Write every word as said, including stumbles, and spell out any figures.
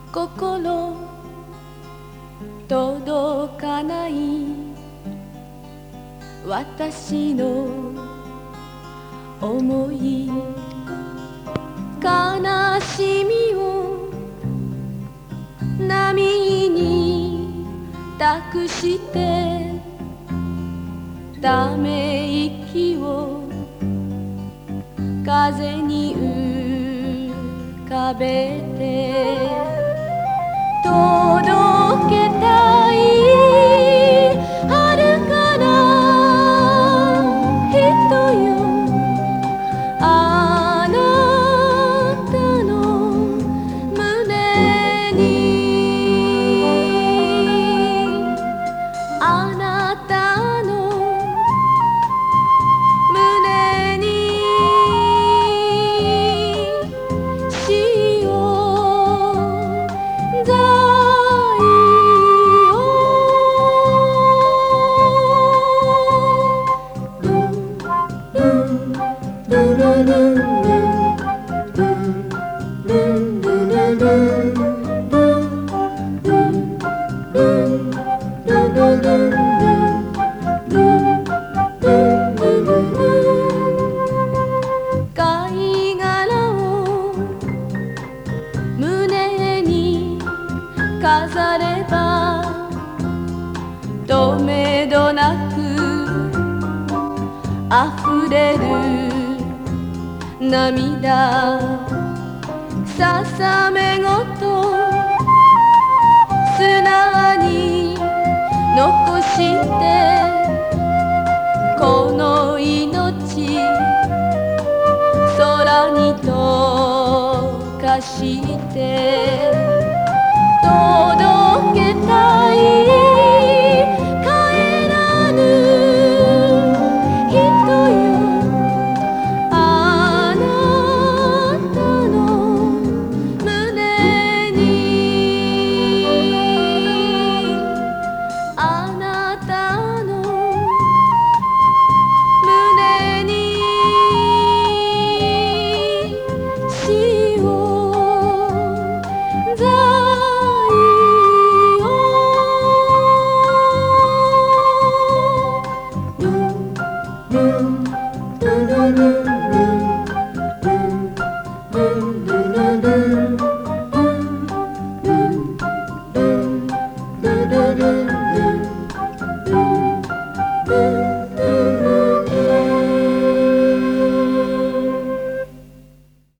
心届かない私の思い悲しみを波に託してため息を風に浮かべて届けたい遥かな人よあなたの胸にあなたの胸に潮gaiを貝殻を胸に飾ればとめどなく溢れる涙ささめごと砂に残してこの命空に溶かして届けたい